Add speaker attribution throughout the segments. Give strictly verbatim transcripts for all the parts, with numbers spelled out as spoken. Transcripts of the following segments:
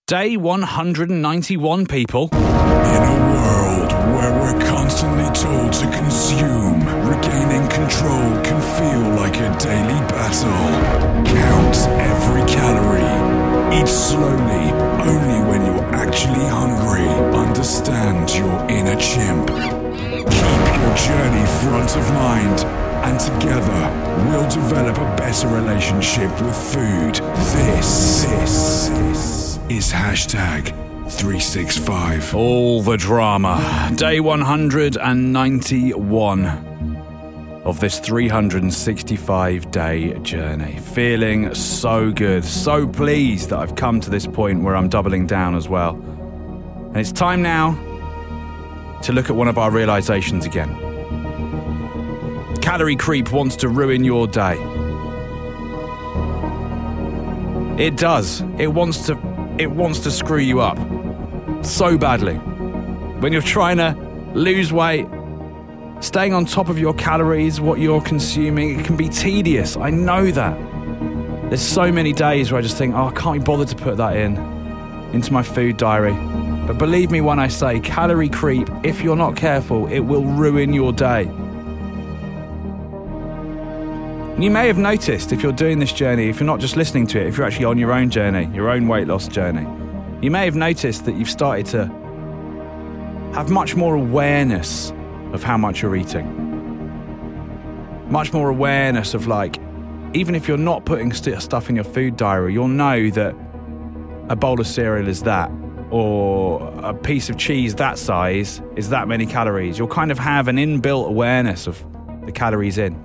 Speaker 1: Day one hundred ninety-one, people.
Speaker 2: In a world where we're constantly told to consume, regaining control can feel like a daily battle. Count every calorie. Eat slowly, only when you're actually hungry. Understand your inner chimp. Keep your journey front of mind, and together we'll develop a better relationship with food. This, this, this is hashtag three sixty-five.
Speaker 1: All the drama. Day one hundred ninety-one of this three hundred sixty-five day journey. Feeling so good, so pleased that I've come to this point where I'm doubling down as well. And it's time now to look at one of our realizations again. Calorie creep wants to ruin your day. It does. It wants to it wants to screw you up so badly. When you're trying to lose weight, staying on top of your calories, what you're consuming, it can be tedious. I know that. There's so many days where I just think, oh, I can't be bothered to put that in, into my food diary. But believe me when I say calorie creep, if you're not careful, it will ruin your day. You may have noticed if you're doing this journey, if you're not just listening to it, if you're actually on your own journey, your own weight loss journey, you may have noticed that you've started to have much more awareness of how much you're eating. Much more awareness of, like, even if you're not putting st- stuff in your food diary, you'll know that a bowl of cereal is that, or a piece of cheese that size is that many calories. You'll kind of have an inbuilt awareness of the calories in.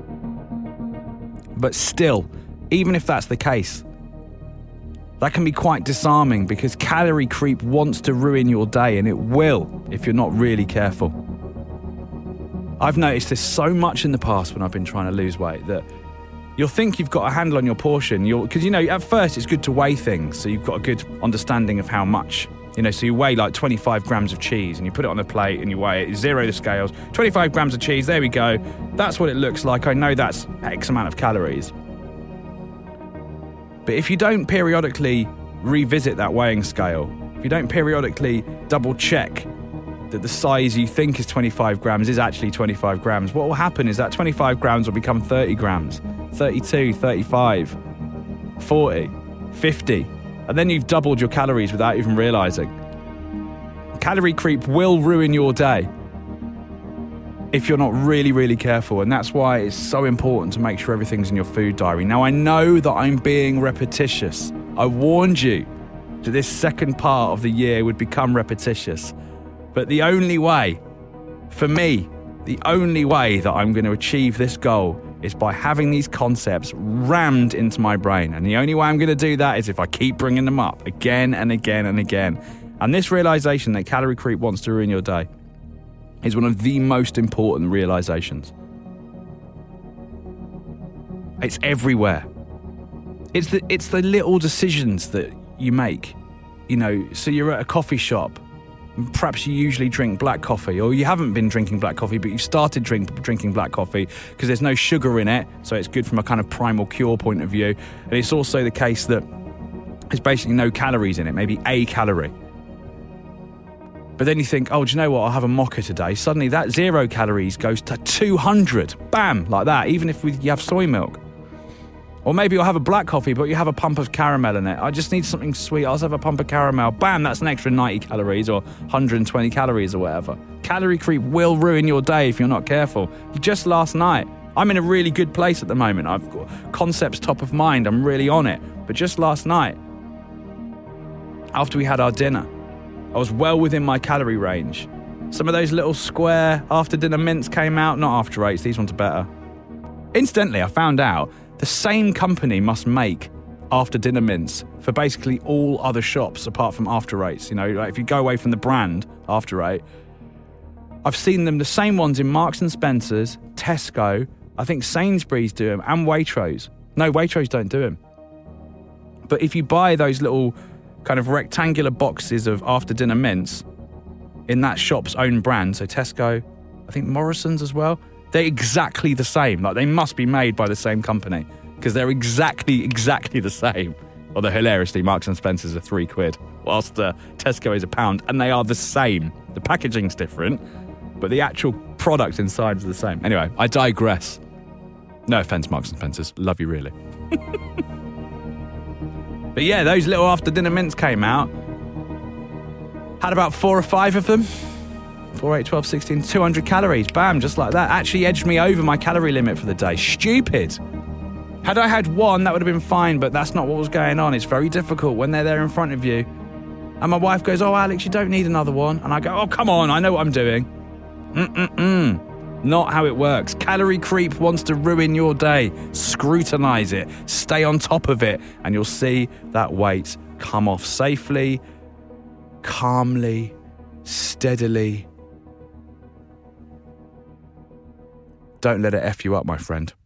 Speaker 1: But still, even if that's the case, that can be quite disarming because calorie creep wants to ruin your day, and it will if you're not really careful. I've noticed this so much in the past when I've been trying to lose weight that you'll think you've got a handle on your portion. You'll, because, you know, at first it's good to weigh things, so you've got a good understanding of how much. You know, so you weigh like twenty-five grams of cheese and you put it on a plate and you weigh it, you zero the scales, twenty-five grams of cheese, there we go. That's what it looks like. I know that's X amount of calories. But if you don't periodically revisit that weighing scale, if you don't periodically double check that the size you think is twenty-five grams is actually twenty-five grams, what will happen is that twenty-five grams will become thirty grams, thirty-two, thirty-five, forty, fifty. And then you've doubled your calories without even realizing. Calorie creep will ruin your day if you're not really, really careful. And that's why it's so important to make sure everything's in your food diary. Now, I know that I'm being repetitious. I warned you that this second part of the year would become repetitious. But the only way, for me, the only way that I'm going to achieve this goal is by having these concepts rammed into my brain. And the only way I'm going to do that is if I keep bringing them up again and again and again. And this realization that calorie creep wants to ruin your day is one of the most important realizations. It's everywhere. It's the, it's the little decisions that you make. You know, so you're at a coffee shop. Perhaps you usually drink black coffee, or you haven't been drinking black coffee, but you've started drink, drinking black coffee because there's no sugar in it, so it's good from a kind of primal cure point of view. And it's also the case that there's basically no calories in it, maybe a calorie. But then you think, oh, do you know what, I'll have a mocha today. Suddenly that zero calories goes to two hundred. Bam, like that, even if you have soy milk. Or maybe you'll have a black coffee, but you have a pump of caramel in it. I just need something sweet. I'll just have a pump of caramel. Bam, that's an extra ninety calories or one hundred twenty calories or whatever. Calorie creep will ruin your day if you're not careful. Just last night, I'm in a really good place at the moment. I've got concepts top of mind. I'm really on it. But just last night, after we had our dinner, I was well within my calorie range. Some of those little square after dinner mints came out. Not after eights, these ones are better. Incidentally, I found out the same company must make after dinner mints for basically all other shops apart from After Eights. You know, like if you go away from the brand After Eight, I've seen them, the same ones in Marks and Spencer's, Tesco, I think Sainsbury's do them, and Waitrose. No, Waitrose don't do them. But if you buy those little kind of rectangular boxes of after dinner mints in that shop's own brand, so Tesco, I think Morrison's as well, they're exactly the same. Like, they must be made by the same company because they're exactly, exactly the same. Although, hilariously, Marks and Spencer's are three quid. whilst uh, Tesco is a pound, and they are the same. The packaging's different, but the actual product inside is the same. Anyway, I digress. No offence, Marks and Spencers. Love you, really. But yeah, those little after-dinner mints came out. Had about four or five of them. four, eight, twelve, sixteen, two hundred calories. Bam, just like that. Actually edged me over my calorie limit for the day. Stupid. Had I had one, that would have been fine, but that's not what was going on. It's very difficult when they're there in front of you. And my wife goes, oh, Alex, you don't need another one. And I go, oh, come on, I know what I'm doing. Mm-mm-mm. Not how it works. Calorie creep wants to ruin your day. Scrutinise it. Stay on top of it. And you'll see that weight come off safely, calmly, steadily. Don't let it F you up, my friend.